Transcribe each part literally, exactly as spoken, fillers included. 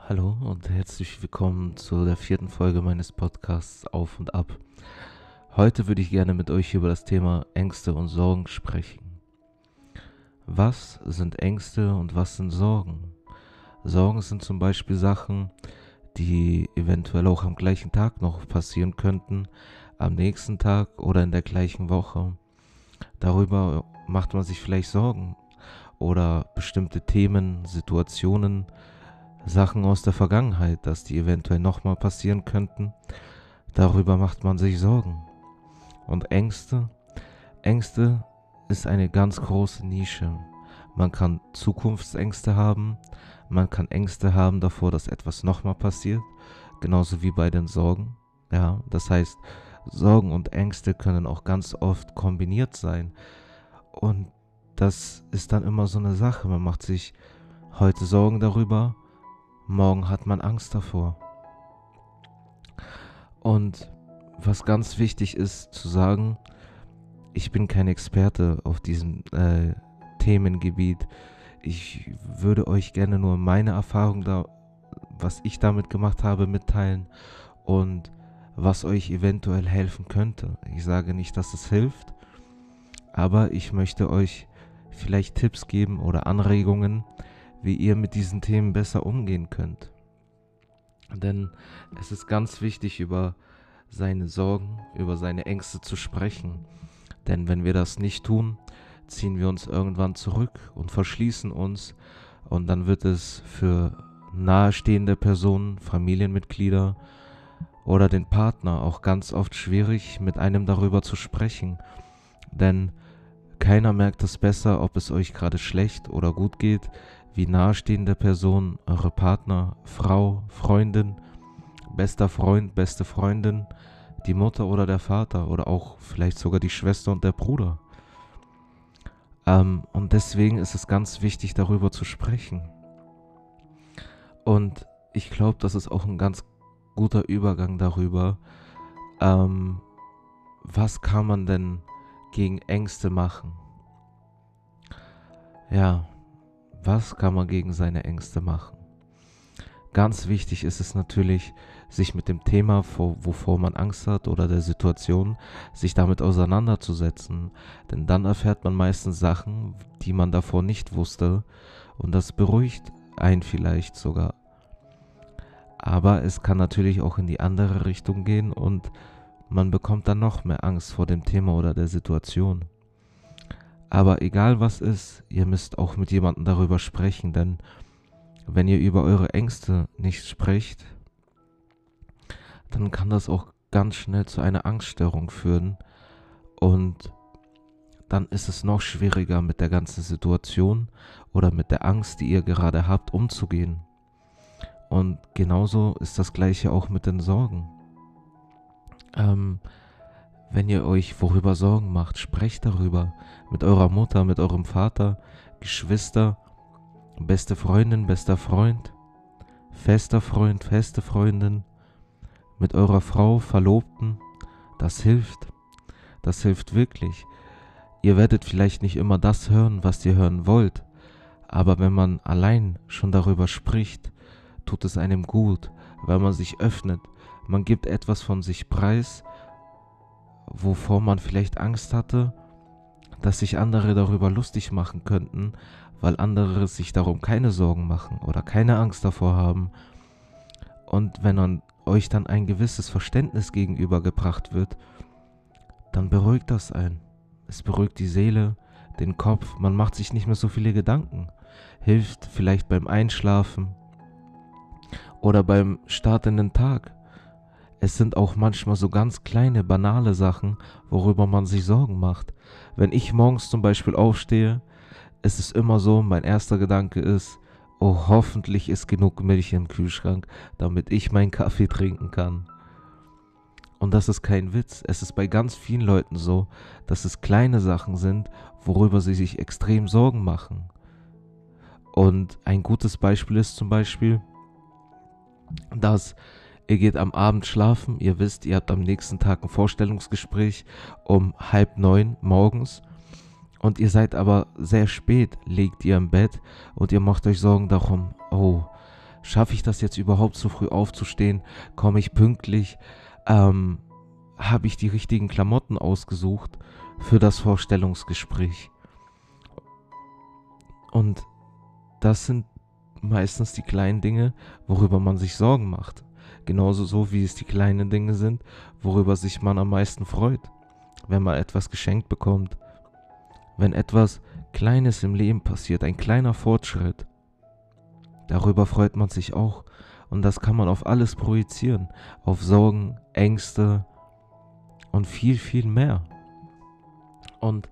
Hallo und herzlich willkommen zu der vierten Folge meines Podcasts Auf und Ab. Heute würde ich gerne mit euch über das Thema Ängste und Sorgen sprechen. Was sind Ängste und was sind Sorgen? Sorgen sind zum Beispiel Sachen, die eventuell auch am gleichen Tag noch passieren könnten, am nächsten Tag oder in der gleichen Woche. Darüber macht man sich vielleicht Sorgen oder bestimmte Themen, Situationen, Sachen aus der Vergangenheit, dass die eventuell nochmal passieren könnten. Darüber macht man sich Sorgen. Und Ängste? Ängste ist eine ganz große Nische. Man kann Zukunftsängste haben, man kann Ängste haben davor, dass etwas nochmal passiert, genauso wie bei den Sorgen. Ja, das heißt, Sorgen und Ängste können auch ganz oft kombiniert sein. Und das ist dann immer so eine Sache. Man macht sich heute Sorgen darüber, morgen hat man Angst davor. Und was ganz wichtig ist zu sagen, ich bin kein Experte auf diesem äh, Themengebiet. Ich würde euch gerne nur meine Erfahrung da, was ich damit gemacht habe, mitteilen und was euch eventuell helfen könnte. Ich sage nicht, dass es hilft, aber ich möchte euch vielleicht Tipps geben oder Anregungen, wie ihr mit diesen Themen besser umgehen könnt. Denn es ist ganz wichtig, über seine Sorgen, über seine Ängste zu sprechen. Denn wenn wir das nicht tun, ziehen wir uns irgendwann zurück und verschließen uns. Und dann wird es für nahestehende Personen, Familienmitglieder oder den Partner auch ganz oft schwierig, mit einem darüber zu sprechen. Denn keiner merkt es besser, ob es euch gerade schlecht oder gut geht, wie nahestehende Person, eure Partner, Frau, Freundin, bester Freund, beste Freundin, die Mutter oder der Vater oder auch vielleicht sogar die Schwester und der Bruder. Ähm, und deswegen ist es ganz wichtig, darüber zu sprechen. Und ich glaube, das ist auch ein ganz guter Übergang darüber, ähm, was kann man denn gegen Ängste machen? Ja, was kann man gegen seine Ängste machen? Ganz wichtig ist es natürlich, sich mit dem Thema, wovor man Angst hat oder der Situation, sich damit auseinanderzusetzen. Denn dann erfährt man meistens Sachen, die man davor nicht wusste. Und das beruhigt einen vielleicht sogar. Aber es kann natürlich auch in die andere Richtung gehen und man bekommt dann noch mehr Angst vor dem Thema oder der Situation. Aber egal was ist, ihr müsst auch mit jemandem darüber sprechen, denn wenn ihr über eure Ängste nicht sprecht, dann kann das auch ganz schnell zu einer Angststörung führen und dann ist es noch schwieriger mit der ganzen Situation oder mit der Angst, die ihr gerade habt, umzugehen. Und genauso ist das Gleiche auch mit den Sorgen. Ähm, wenn ihr euch worüber Sorgen macht, sprecht darüber mit eurer Mutter, mit eurem Vater, Geschwister, beste Freundin, bester Freund, fester Freund, feste Freundin, mit eurer Frau, Verlobten. Das hilft. Das hilft wirklich. Ihr werdet vielleicht nicht immer das hören, was ihr hören wollt, aber wenn man allein schon darüber spricht, tut es einem gut, weil man sich öffnet. Man gibt etwas von sich preis, wovor man vielleicht Angst hatte, dass sich andere darüber lustig machen könnten, weil andere sich darum keine Sorgen machen oder keine Angst davor haben. Und wenn man euch dann ein gewisses Verständnis gegenübergebracht wird, dann beruhigt das einen. Es beruhigt die Seele, den Kopf, man macht sich nicht mehr so viele Gedanken. Hilft vielleicht beim Einschlafen oder beim Start in den Tag. Es sind auch manchmal so ganz kleine, banale Sachen, worüber man sich Sorgen macht. Wenn ich morgens zum Beispiel aufstehe, ist es immer so, mein erster Gedanke ist, oh, hoffentlich ist genug Milch im Kühlschrank, damit ich meinen Kaffee trinken kann. Und das ist kein Witz. Es ist bei ganz vielen Leuten so, dass es kleine Sachen sind, worüber sie sich extrem Sorgen machen. Und ein gutes Beispiel ist zum Beispiel, dass ihr geht am Abend schlafen, ihr wisst, ihr habt am nächsten Tag ein Vorstellungsgespräch um halb neun morgens und ihr seid aber sehr spät, liegt ihr im Bett und ihr macht euch Sorgen darum, oh, schaffe ich das jetzt überhaupt so früh aufzustehen? Komme ich pünktlich? Ähm, habe ich die richtigen Klamotten ausgesucht für das Vorstellungsgespräch? Und das sind meistens die kleinen Dinge, worüber man sich Sorgen macht. Genauso so, wie es die kleinen Dinge sind, worüber sich man am meisten freut, wenn man etwas geschenkt bekommt. Wenn etwas Kleines im Leben passiert, ein kleiner Fortschritt, darüber freut man sich auch. Und das kann man auf alles projizieren, auf Sorgen, Ängste und viel, viel mehr. Und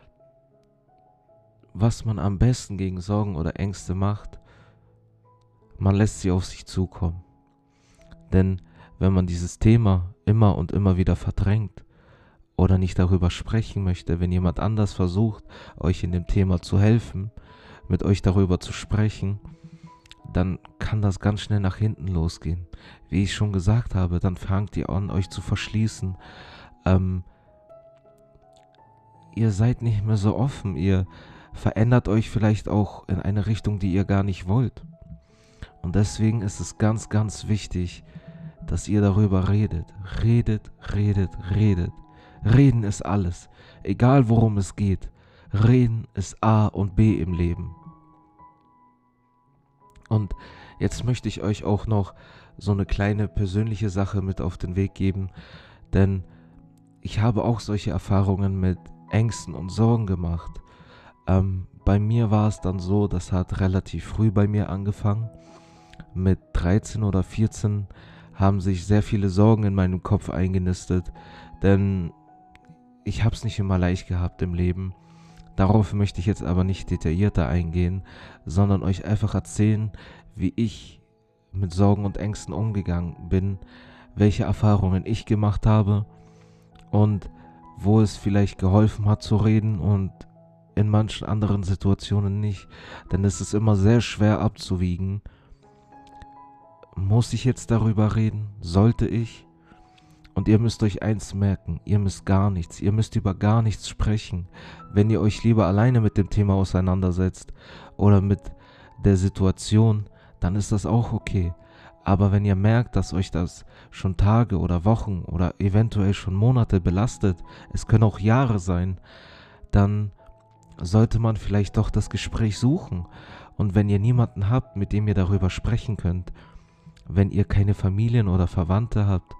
was man am besten gegen Sorgen oder Ängste macht, man lässt sie auf sich zukommen. Denn wenn man dieses Thema immer und immer wieder verdrängt oder nicht darüber sprechen möchte, wenn jemand anders versucht, euch in dem Thema zu helfen, mit euch darüber zu sprechen, dann kann das ganz schnell nach hinten losgehen. Wie ich schon gesagt habe, dann fangt ihr an, euch zu verschließen. Ähm, ihr seid nicht mehr so offen, ihr verändert euch vielleicht auch in eine Richtung, die ihr gar nicht wollt. Und deswegen ist es ganz, ganz wichtig, dass ihr darüber redet. Redet, redet, redet. Reden ist alles. Egal worum es geht. Reden ist A und B im Leben. Und jetzt möchte ich euch auch noch so eine kleine persönliche Sache mit auf den Weg geben. Denn ich habe auch solche Erfahrungen mit Ängsten und Sorgen gemacht. Ähm, bei mir war es dann so, das hat relativ früh bei mir angefangen. Mit dreizehn oder vierzehn haben sich sehr viele Sorgen in meinem Kopf eingenistet, denn ich habe es nicht immer leicht gehabt im Leben. Darauf möchte ich jetzt aber nicht detaillierter eingehen, sondern euch einfach erzählen, wie ich mit Sorgen und Ängsten umgegangen bin, welche Erfahrungen ich gemacht habe und wo es vielleicht geholfen hat zu reden und in manchen anderen Situationen nicht, denn es ist immer sehr schwer abzuwiegen. Muss ich jetzt darüber reden? Sollte ich? Und ihr müsst euch eins merken, ihr müsst gar nichts, ihr müsst über gar nichts sprechen. Wenn ihr euch lieber alleine mit dem Thema auseinandersetzt oder mit der Situation, dann ist das auch okay. Aber wenn ihr merkt, dass euch das schon Tage oder Wochen oder eventuell schon Monate belastet, es können auch Jahre sein, dann sollte man vielleicht doch das Gespräch suchen. Und wenn ihr niemanden habt, mit dem ihr darüber sprechen könnt, wenn ihr keine Familien oder Verwandte habt,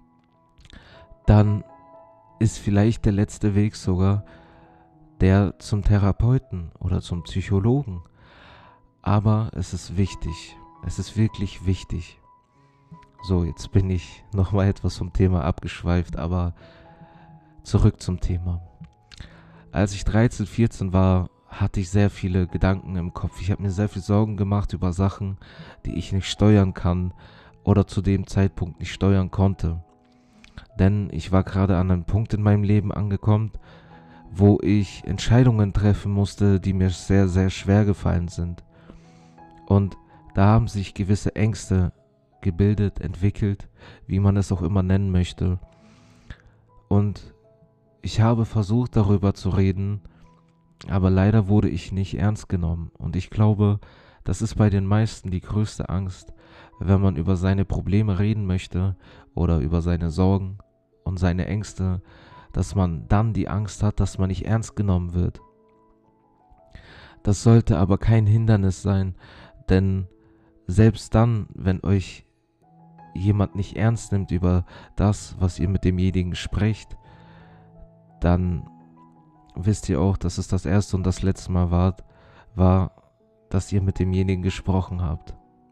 dann ist vielleicht der letzte Weg sogar der zum Therapeuten oder zum Psychologen. Aber es ist wichtig, es ist wirklich wichtig. So, jetzt bin ich nochmal etwas vom Thema abgeschweift, aber zurück zum Thema. Als ich dreizehn, vierzehn war, hatte ich sehr viele Gedanken im Kopf. Ich habe mir sehr viel Sorgen gemacht über Sachen, die ich nicht steuern kann oder zu dem Zeitpunkt nicht steuern konnte. Denn ich war gerade an einem Punkt in meinem Leben angekommen, wo ich Entscheidungen treffen musste, die mir sehr, sehr schwer gefallen sind. Und da haben sich gewisse Ängste gebildet, entwickelt, wie man es auch immer nennen möchte. Und ich habe versucht, darüber zu reden, aber leider wurde ich nicht ernst genommen. Und ich glaube, das ist bei den meisten die größte Angst, wenn man über seine Probleme reden möchte oder über seine Sorgen und seine Ängste, dass man dann die Angst hat, dass man nicht ernst genommen wird. Das sollte aber kein Hindernis sein, denn selbst dann, wenn euch jemand nicht ernst nimmt über das, was ihr mit demjenigen sprecht, dann wisst ihr auch, dass es das erste und das letzte Mal war, war, dass ihr mit demjenigen gesprochen habt.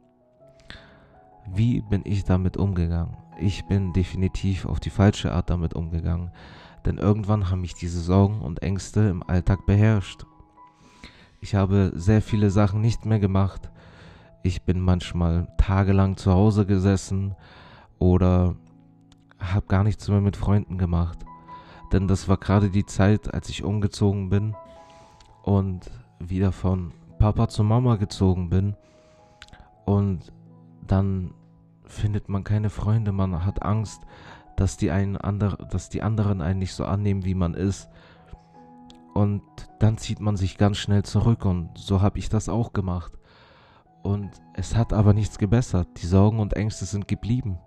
Wie bin ich damit umgegangen? Ich bin definitiv auf die falsche Art damit umgegangen, denn irgendwann haben mich diese Sorgen und Ängste im Alltag beherrscht. Ich habe sehr viele Sachen nicht mehr gemacht. Ich bin manchmal tagelang zu Hause gesessen oder habe gar nichts mehr mit Freunden gemacht. Denn das war gerade die Zeit, als ich umgezogen bin und wieder von Papa zu Mama gezogen bin. Und dann findet man keine Freunde, man hat Angst, dass die, einen andere, dass die anderen einen nicht so annehmen, wie man ist. Und dann zieht man sich ganz schnell zurück und so habe ich das auch gemacht. Und es hat aber nichts gebessert. Die Sorgen und Ängste sind geblieben.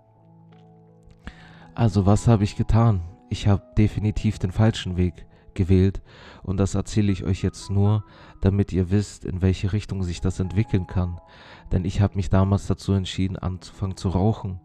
Also was habe ich getan? Ich habe definitiv den falschen Weg gewählt und das erzähle ich euch jetzt nur, damit ihr wisst, in welche Richtung sich das entwickeln kann. Denn ich habe mich damals dazu entschieden, anzufangen zu rauchen.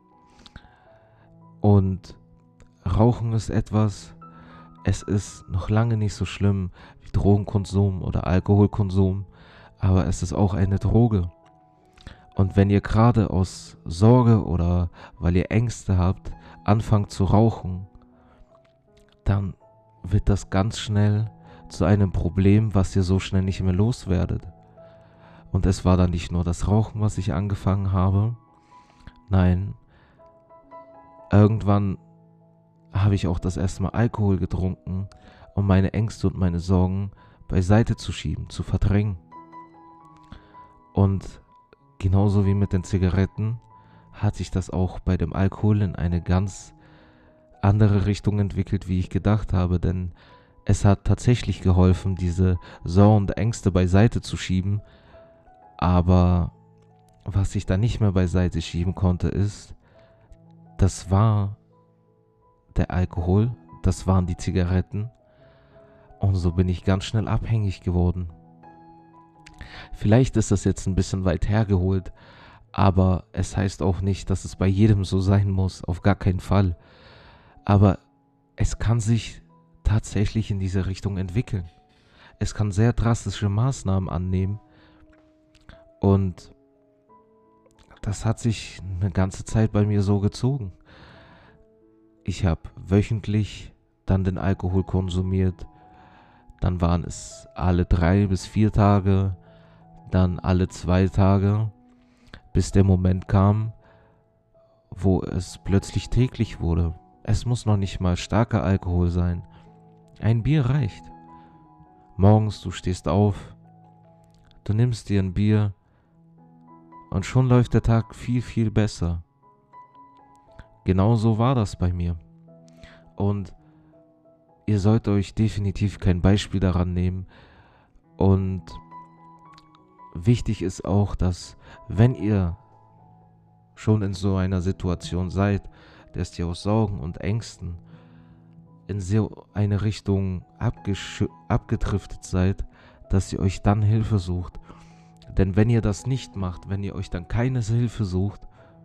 Und Rauchen ist etwas, es ist noch lange nicht so schlimm wie Drogenkonsum oder Alkoholkonsum, aber es ist auch eine Droge. Und wenn ihr gerade aus Sorge oder weil ihr Ängste habt, anfangt zu rauchen, dann wird das ganz schnell zu einem Problem, was ihr so schnell nicht mehr loswerdet. Und es war dann nicht nur das Rauchen, was ich angefangen habe. Nein, irgendwann habe ich auch das erste Mal Alkohol getrunken, um meine Ängste und meine Sorgen beiseite zu schieben, zu verdrängen. Und genauso wie mit den Zigaretten hat sich das auch bei dem Alkohol in eine ganz andere Richtung entwickelt, wie ich gedacht habe, denn es hat tatsächlich geholfen, diese Sorgen und Ängste beiseite zu schieben, aber was ich dann nicht mehr beiseite schieben konnte, ist, das war der Alkohol, das waren die Zigaretten und so bin ich ganz schnell abhängig geworden. Vielleicht ist das jetzt ein bisschen weit hergeholt, aber es heißt auch nicht, dass es bei jedem so sein muss, auf gar keinen Fall. Aber es kann sich tatsächlich in diese Richtung entwickeln. Es kann sehr drastische Maßnahmen annehmen und das hat sich eine ganze Zeit bei mir so gezogen. Ich habe wöchentlich dann den Alkohol konsumiert, dann waren es alle drei bis vier Tage, dann alle zwei Tage, bis der Moment kam, wo es plötzlich täglich wurde. Es muss noch nicht mal starker Alkohol sein. Ein Bier reicht. Morgens, du stehst auf, du nimmst dir ein Bier und schon läuft der Tag viel, viel besser. Genau so war das bei mir. Und ihr sollt euch definitiv kein Beispiel daran nehmen. Und wichtig ist auch, dass wenn ihr schon in so einer Situation seid, dass ihr aus Sorgen und Ängsten in so eine Richtung abgesch- abgedriftet seid, dass ihr euch dann Hilfe sucht. Denn wenn ihr das nicht macht, wenn ihr euch dann keine Hilfe sucht,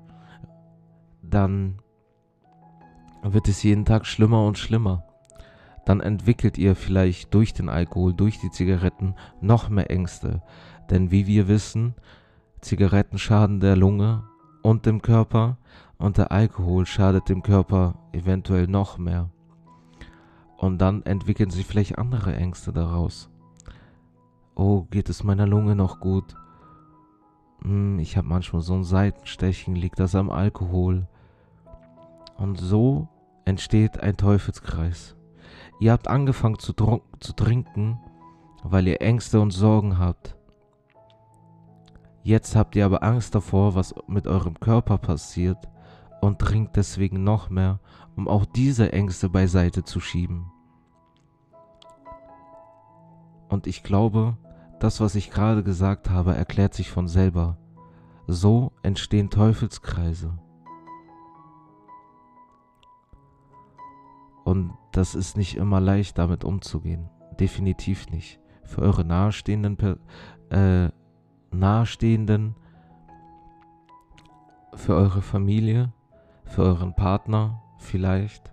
dann wird es jeden Tag schlimmer und schlimmer. Dann entwickelt ihr vielleicht durch den Alkohol, durch die Zigaretten noch mehr Ängste. Denn wie wir wissen, Zigaretten schaden der Lunge und dem Körper und der Alkohol schadet dem Körper eventuell noch mehr. Und dann entwickeln sich vielleicht andere Ängste daraus. Oh, geht es meiner Lunge noch gut? Hm, ich habe manchmal so ein Seitenstechen, liegt das am Alkohol? Und so entsteht ein Teufelskreis. Ihr habt angefangen zu, tr- zu trinken, weil ihr Ängste und Sorgen habt. Jetzt habt ihr aber Angst davor, was mit eurem Körper passiert und trinkt deswegen noch mehr, um auch diese Ängste beiseite zu schieben. Und ich glaube, das, was ich gerade gesagt habe, erklärt sich von selber. So entstehen Teufelskreise. Und das ist nicht immer leicht, damit umzugehen. Definitiv nicht. Für eure nahestehenden, äh, nahestehenden, für eure Familie, für euren Partner vielleicht.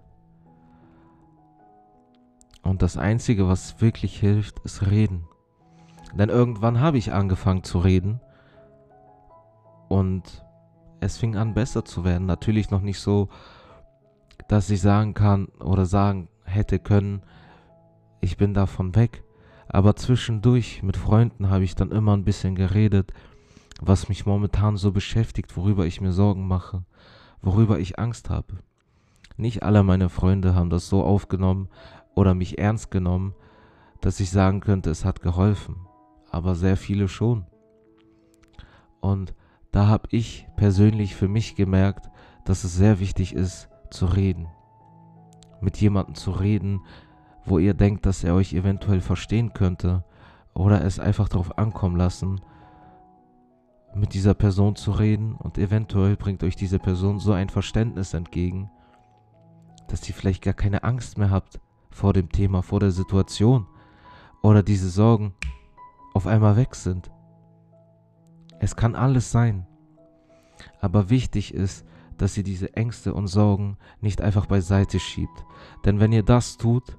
Und das Einzige, was wirklich hilft, ist reden. Denn irgendwann habe ich angefangen zu reden und es fing an besser zu werden. Natürlich noch nicht so, dass ich sagen kann oder sagen hätte können, ich bin davon weg. Aber zwischendurch mit Freunden habe ich dann immer ein bisschen geredet, was mich momentan so beschäftigt, worüber ich mir Sorgen mache, worüber ich Angst habe. Nicht alle meine Freunde haben das so aufgenommen oder mich ernst genommen, dass ich sagen könnte, es hat geholfen. Aber sehr viele schon. Und da habe ich persönlich für mich gemerkt, dass es sehr wichtig ist, zu reden. Mit jemandem zu reden, wo ihr denkt, dass er euch eventuell verstehen könnte. Oder es einfach darauf ankommen lassen, mit dieser Person zu reden und eventuell bringt euch diese Person so ein Verständnis entgegen, dass ihr vielleicht gar keine Angst mehr habt vor dem Thema, vor der Situation oder diese Sorgen auf einmal weg sind. Es kann alles sein, aber wichtig ist, dass ihr diese Ängste und Sorgen nicht einfach beiseite schiebt, denn wenn ihr das tut,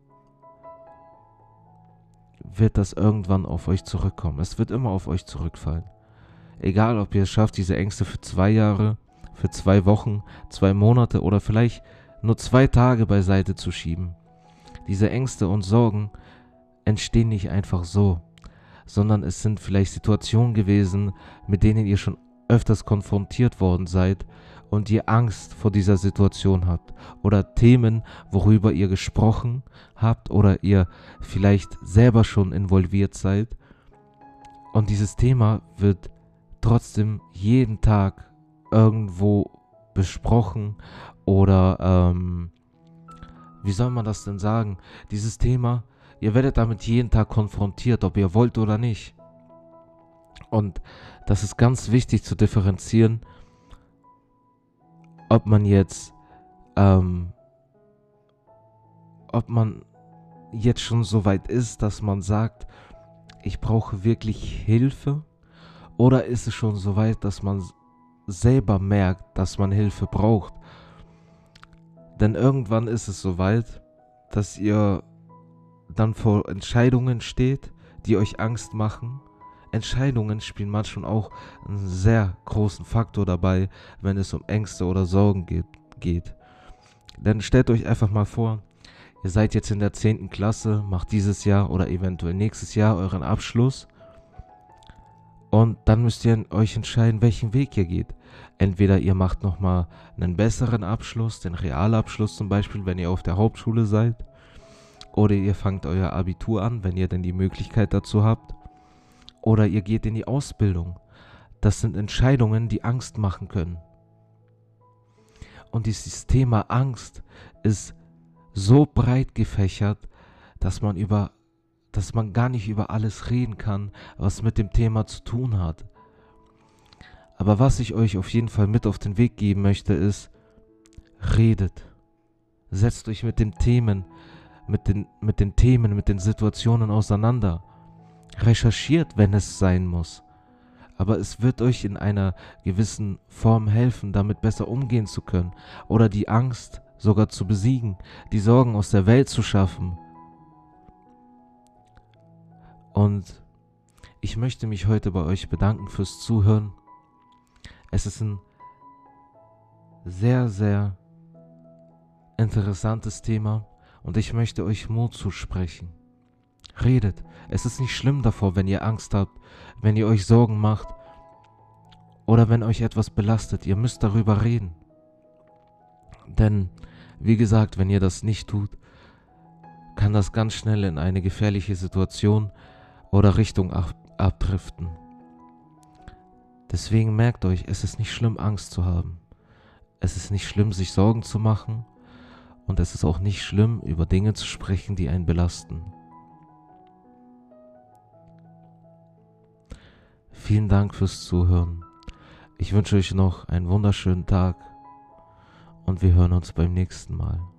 wird das irgendwann auf euch zurückkommen. Es wird immer auf euch zurückfallen. Egal, ob ihr es schafft, diese Ängste für zwei Jahre, für zwei Wochen, zwei Monate oder vielleicht nur zwei Tage beiseite zu schieben. Diese Ängste und Sorgen entstehen nicht einfach so, sondern es sind vielleicht Situationen gewesen, mit denen ihr schon öfters konfrontiert worden seid und ihr Angst vor dieser Situation habt oder Themen, worüber ihr gesprochen habt oder ihr vielleicht selber schon involviert seid und dieses Thema wird trotzdem jeden Tag irgendwo besprochen oder ähm, wie soll man das denn sagen? Dieses Thema, ihr werdet damit jeden Tag konfrontiert, ob ihr wollt oder nicht. Und das ist ganz wichtig zu differenzieren, ob man jetzt, ähm, ob man jetzt schon so weit ist, dass man sagt, ich brauche wirklich Hilfe, oder ist es schon so weit, dass man selber merkt, dass man Hilfe braucht. Denn irgendwann ist es so weit, dass ihr dann vor Entscheidungen steht, die euch Angst machen. Entscheidungen spielen manchmal auch einen sehr großen Faktor dabei, wenn es um Ängste oder Sorgen geht. geht. Denn stellt euch einfach mal vor, ihr seid jetzt in der zehnten Klasse, macht dieses Jahr oder eventuell nächstes Jahr euren Abschluss und dann müsst ihr euch entscheiden, welchen Weg ihr geht. Entweder ihr macht nochmal einen besseren Abschluss, den Realabschluss zum Beispiel, wenn ihr auf der Hauptschule seid, oder ihr fangt euer Abitur an, wenn ihr denn die Möglichkeit dazu habt. Oder ihr geht in die Ausbildung. Das sind Entscheidungen, die Angst machen können. Und dieses Thema Angst ist so breit gefächert, dass man über, dass man gar nicht über alles reden kann, was mit dem Thema zu tun hat. Aber was ich euch auf jeden Fall mit auf den Weg geben möchte, ist, redet. Setzt euch mit den Themen, mit den, mit den Themen, mit den Situationen auseinander. Recherchiert, wenn es sein muss. Aber es wird euch in einer gewissen Form helfen, damit besser umgehen zu können oder die Angst sogar zu besiegen, die Sorgen aus der Welt zu schaffen. Und ich möchte mich heute bei euch bedanken fürs Zuhören. Es ist ein sehr, sehr interessantes Thema und ich möchte euch Mut zusprechen. Redet. Es ist nicht schlimm davor, wenn ihr Angst habt, wenn ihr euch Sorgen macht oder wenn euch etwas belastet. Ihr müsst darüber reden. Denn, wie gesagt, wenn ihr das nicht tut, kann das ganz schnell in eine gefährliche Situation oder Richtung ab- abdriften. Deswegen merkt euch, es ist nicht schlimm, Angst zu haben. Es ist nicht schlimm, sich Sorgen zu machen und es ist auch nicht schlimm, über Dinge zu sprechen, die einen belasten. Vielen Dank fürs Zuhören. Ich wünsche euch noch einen wunderschönen Tag und wir hören uns beim nächsten Mal.